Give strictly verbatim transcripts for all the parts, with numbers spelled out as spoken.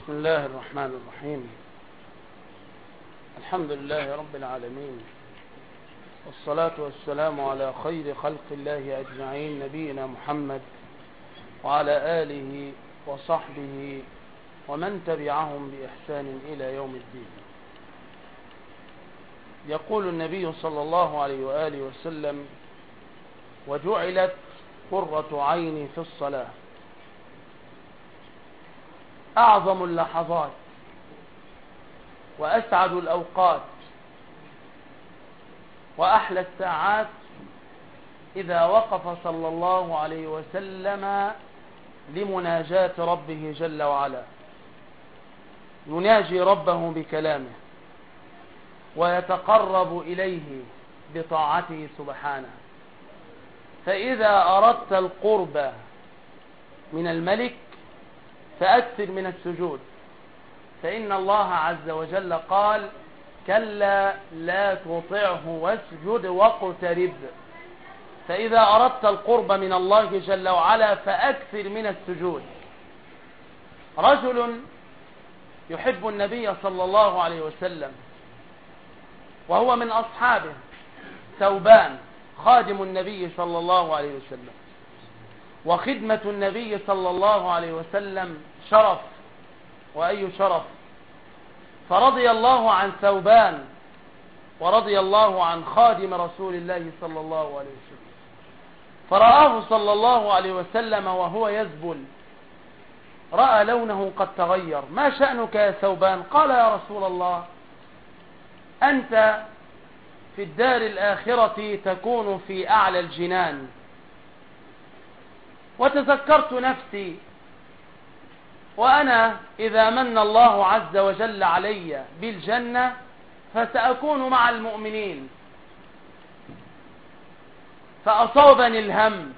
بسم الله الرحمن الرحيم. الحمد لله رب العالمين، والصلاة والسلام على خير خلق الله أجمعين، نبينا محمد وعلى آله وصحبه ومن تبعهم بإحسان إلى يوم الدين. يقول النبي صلى الله عليه وآله وسلم: وجعلت قرة عيني في الصلاة. أعظم اللحظات وأسعد الأوقات وأحلى الساعات إذا وقف صلى الله عليه وسلم لمناجاة ربه جل وعلا، يناجي ربه بكلامه ويتقرب إليه بطاعته سبحانه. فإذا أردت القرب من الملك فأكثر من السجود، فإن الله عز وجل قال: كلا لا تطعه واسجد واقترب. فإذا أردت القرب من الله جل وعلا فأكثر من السجود. رجل يحب النبي صلى الله عليه وسلم وهو من أصحابه، ثوبان خادم النبي صلى الله عليه وسلم، وخدمة النبي صلى الله عليه وسلم شرف، وأي شرف. فرضي الله عن ثوبان ورضي الله عن خادم رسول الله صلى الله عليه وسلم. فرآه صلى الله عليه وسلم وهو يذبل، رأى لونه قد تغير. ما شأنك يا ثوبان؟ قال: يا رسول الله، أنت في الدار الآخرة تكون في أعلى الجنان، وتذكرت نفسي وأنا إذا من الله عز وجل علي بالجنة فسأكون مع المؤمنين، فأصابني الهم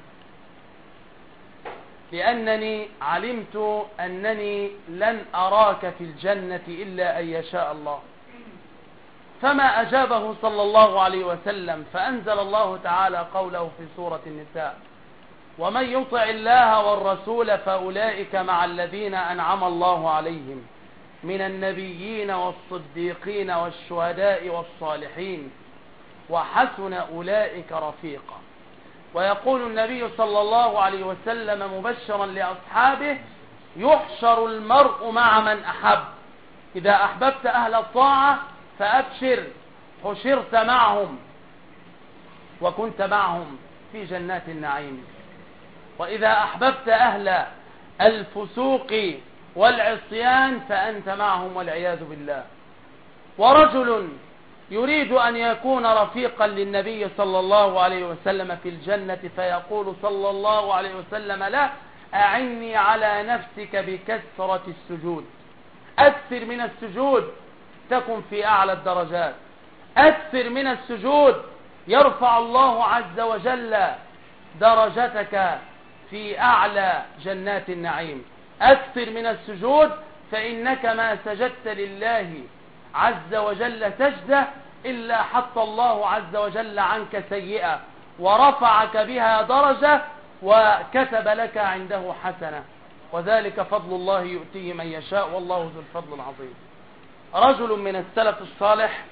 لأنني علمت أنني لن أراك في الجنة إلا أن يشاء الله. فما أجابه صلى الله عليه وسلم، فأنزل الله تعالى قوله في سورة النساء: ومن يطع الله والرسول فأولئك مع الذين أنعم الله عليهم من النبيين والصديقين والشهداء والصالحين وحسن أولئك رفيقا. ويقول النبي صلى الله عليه وسلم مبشرا لأصحابه: يحشر المرء مع من أحب، إذا أحببت أهل الطاعة فأبشر، حشرت معهم وكنت معهم في جنات النعيم. وإذا أحببت أهل الفسوق والعصيان فأنت معهم والعياذ بالله. ورجل يريد أن يكون رفيقا للنبي صلى الله عليه وسلم في الجنة، فيقول صلى الله عليه وسلم: لا، أعني على نفسك بكثرة السجود، أكثر من السجود تكن في أعلى الدرجات، أكثر من السجود يرفع الله عز وجل درجتك في أعلى جنات النعيم. أكثر من السجود، فإنك ما سجدت لله عز وجل سجدة إلا حط الله عز وجل عنك سيئة ورفعك بها درجة وكتب لك عنده حسنة، وذلك فضل الله يؤتيه من يشاء، والله ذو الفضل العظيم. رجل من السلف الصالح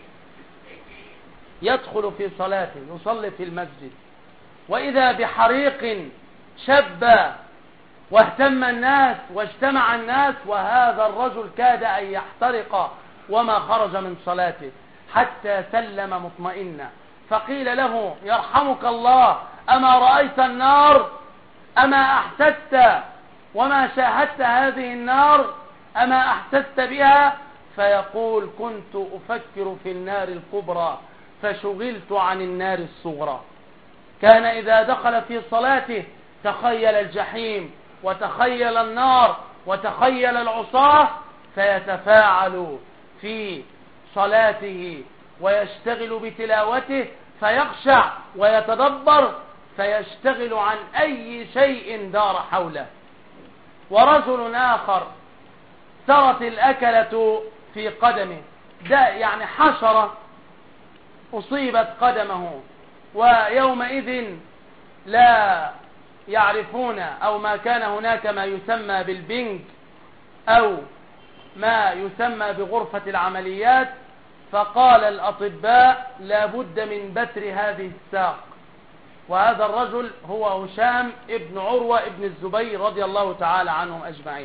يدخل في صلاته، يصلي في المسجد، وإذا بحريق شب واهتم الناس واجتمع الناس، وهذا الرجل كاد أن يحترق وما خرج من صلاته حتى سلم مطمئنا. فقيل له: يرحمك الله، أما رأيت النار؟ أما أحسست وما شاهدت هذه النار؟ أما أحسست بها؟ فيقول: كنت أفكر في النار الكبرى فشغلت عن النار الصغرى. كان إذا دخل في صلاته تخيل الجحيم وتخيل النار وتخيل العصاة، فيتفاعل في صلاته ويشتغل بتلاوته، فيخشع ويتدبر، فيشتغل عن أي شيء دار حوله. ورجل آخر سرت الأكلة في قدمه، ده يعني حشرة أصيبت قدمه، ويومئذ لا يعرفون أو ما كان هناك ما يسمى بالبنج أو ما يسمى بغرفة العمليات، فقال الأطباء لا بد من بتر هذه الساق. وهذا الرجل هو هشام ابن عروة ابن الزبير رضي الله تعالى عنهم أجمعين.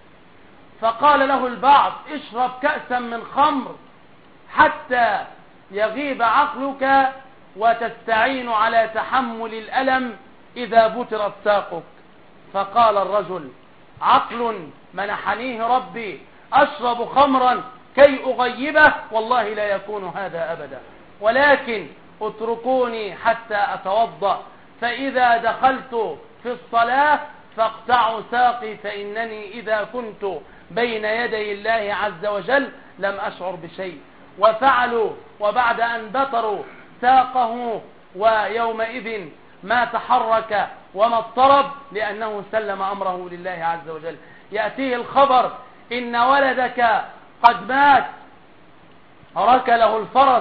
فقال له البعض اشرب كأسا من خمر حتى يغيب عقلك وتستعين على تحمل الألم إذا بترت ساقك. فقال الرجل عقل منحنيه ربي أشرب خمرا كي أغيبه؟ والله لا يكون هذا أبدا، ولكن اتركوني حتى أتوضأ، فإذا دخلت في الصلاة فاقطعوا ساقي، فإنني إذا كنت بين يدي الله عز وجل لم أشعر بشيء. وفعلوا، وبعد أن بطروا ساقه ويومئذ ما تحرك وما اضطرب لأنه سلم أمره لله عز وجل. يأتيه الخبر إن ولدك قد مات، ركله الفرس،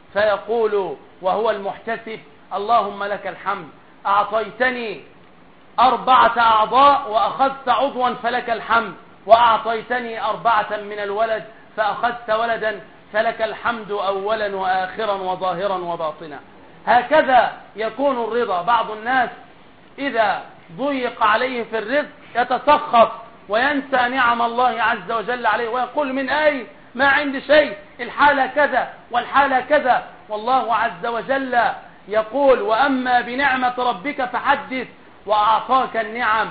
فيقول وهو المحتسب اللهم لك الحمد، أعطيتني أربعة أعضاء وأخذت عضوا فلك الحمد، وأعطيتني أربعة من الولد فأخذت ولدا فلك الحمد أولا وآخرا وظاهرا وباطنا. هكذا يكون الرضا. بعض الناس إذا ضيق عليه في الرزق يتسخط وينسى نعم الله عز وجل عليه ويقول من أي ما عندي شيء، الحالة كذا والحالة كذا. والله عز وجل يقول وأما بنعمة ربك فحدث، وأعطاك النعم.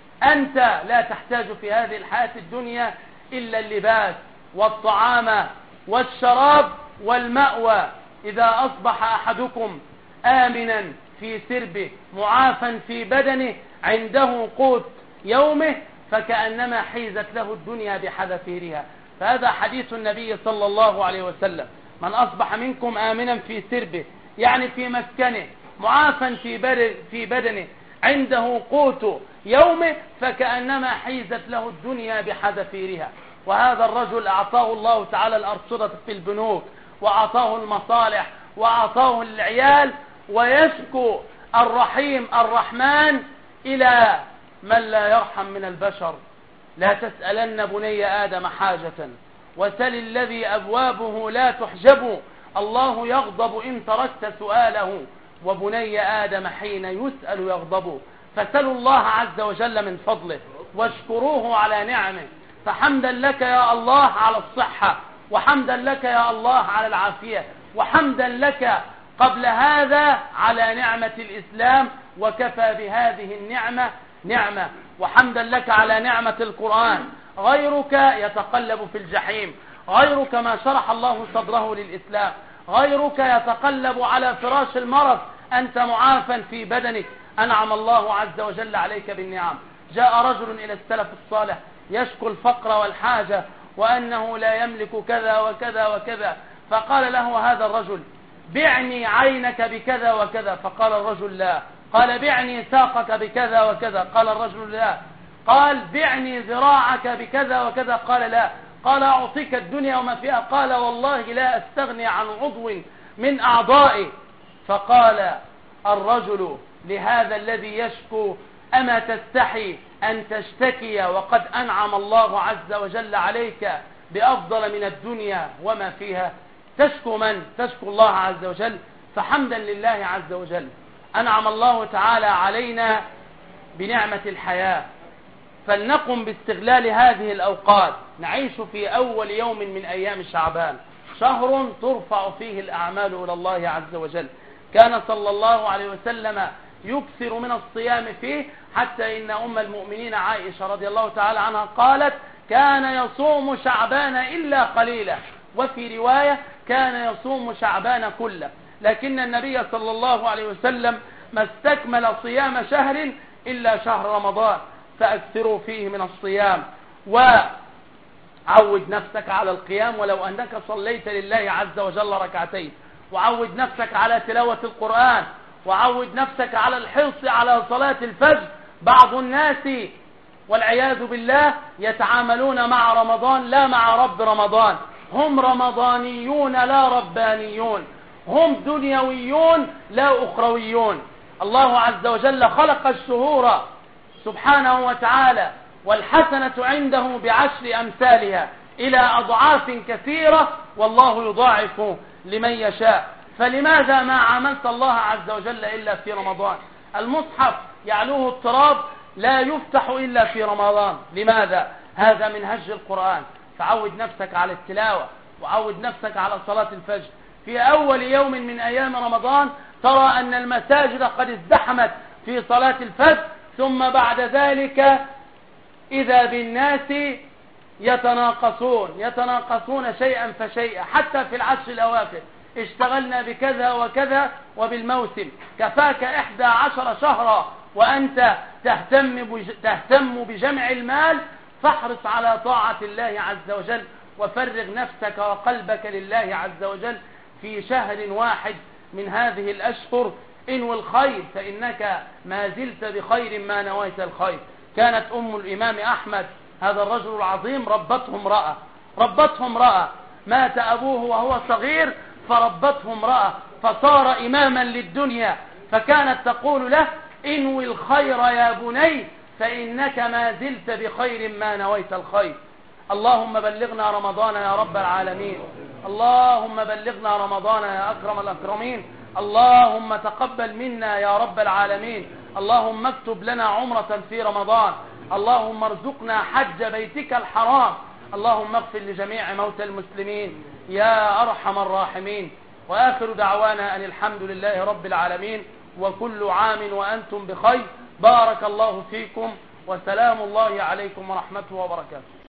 أنت لا تحتاج في هذه الحياة الدنيا إلا اللباس والطعام والشراب والمأوى. إذا أصبح أحدكم آمنا في سربه معافا في بدنه عنده قوت يومه فكأنما حيزت له الدنيا بحذافيرها. فهذا حديث النبي صلى الله عليه وسلم: من أصبح منكم آمنا في سربه، يعني في مسكنه، معافا في بدنه، عنده قوت يومه فكأنما حيزت له الدنيا بحذافيرها. وهذا الرجل أعطاه الله تعالى الأرصدة في البنوك، وأعطاه المصالح، وأعطاه العيال، ويشكو الرحيم الرحمن إلى من لا يرحم من البشر. لا تسألن بني آدم حاجة وسل الذي أبوابه لا تحجب، الله يغضب إن تركت سؤاله، وبني آدم حين يسأل يغضب. فسلوا الله عز وجل من فضله واشكروه على نعمه. فحمدا لك يا الله على الصحة، وحمدا لك يا الله على العافية، وحمدا لك قبل هذا على نعمة الإسلام، وكفى بهذه النعمة نعمة. وحمدا لك على نعمة القرآن، غيرك يتقلب في الجحيم، غيرك ما شرح الله صدره للإسلام، غيرك يتقلب على فراش المرض، أنت معافا في بدنك، أنعم الله عز وجل عليك بالنعم. جاء رجل إلى السلف الصالح يشكو الفقر والحاجة وأنه لا يملك كذا وكذا وكذا، فقال له هذا الرجل: بعني عينك بكذا وكذا. فقال الرجل: لا. قال: بعني ساقك بكذا وكذا. قال الرجل: لا. قال: بعني ذراعك بكذا وكذا. قال: لا. قال: أعطيك الدنيا وما فيها. قال: والله لا أستغني عن عضو من أعضائي. فقال الرجل لهذا الذي يشكو: أما تستحي أن تشتكي وقد أنعم الله عز وجل عليك بأفضل من الدنيا وما فيها؟ تشكو من؟ تشكو الله عز وجل. فحمدا لله عز وجل أنعم الله تعالى علينا بنعمة الحياة، فلنقم باستغلال هذه الأوقات. نعيش في أول يوم من أيام شعبان، شهر ترفع فيه الأعمال إلى الله عز وجل. كان صلى الله عليه وسلم يكثر من الصيام فيه، حتى إن أم المؤمنين عائشة رضي الله تعالى عنها قالت: كان يصوم شعبان إلا قليلا، وفي رواية كان يصوم شعبان كله. لكن النبي صلى الله عليه وسلم ما استكمل صيام شهر إلا شهر رمضان، فأكثروا فيه من الصيام، وعود نفسك على القيام ولو أنك صليت لله عز وجل ركعتين، وعود نفسك على تلاوة القرآن، وعود نفسك على الحرص على صلاة الفجر. بعض الناس والعياذ بالله يتعاملون مع رمضان لا مع رب رمضان، هم رمضانيون لا ربانيون، هم دنيويون لا أخرويون. الله عز وجل خلق الشهور سبحانه وتعالى، والحسنة عنده بعشر أمثالها، إلى أضعاف كثيرة، والله يضاعف لمن يشاء. فلماذا ما عاملت الله عز وجل إلا في رمضان؟ المصحف يعلوه التراب لا يفتح إلا في رمضان. لماذا؟ هذا من هج القرآن. فعود نفسك على التلاوة، وعود نفسك على صلاة الفجر. في أول يوم من أيام رمضان ترى أن المساجد قد ازدحمت في صلاة الفجر، ثم بعد ذلك إذا بالناس يتناقصون يتناقصون شيئا فشيئا. حتى في العشر الأواخر اشتغلنا بكذا وكذا، وبالموسم كفاك إحدى عشر شهرا وأنت تهتم تهتم بجمع المال. فاحرص على طاعة الله عز وجل، وفرغ نفسك وقلبك لله عز وجل في شهر واحد من هذه الأشهر. انوي الخير فإنك ما زلت بخير ما نويت الخير. كانت أم الإمام أحمد هذا الرجل العظيم ربته امرأة ربته امرأة مات أبوه وهو صغير، فربته امرأة فصار إماما للدنيا. فكانت تقول له: انوي الخير يا بني فإنك ما زلت بخير ما نويت الخير. اللهم بلغنا رمضان يا رب العالمين. اللهم بلغنا رمضان يا أكرم الأكرمين. اللهم تقبل منا يا رب العالمين. اللهم اكتب لنا عمرة في رمضان. اللهم ارزقنا حج بيتك الحرام. اللهم اغفر لجميع موتى المسلمين يا أرحم الراحمين. وآخر دعوانا أن الحمد لله رب العالمين، وكل عام وأنتم بخير. بارك الله فيكم، وسلام الله عليكم ورحمته وبركاته.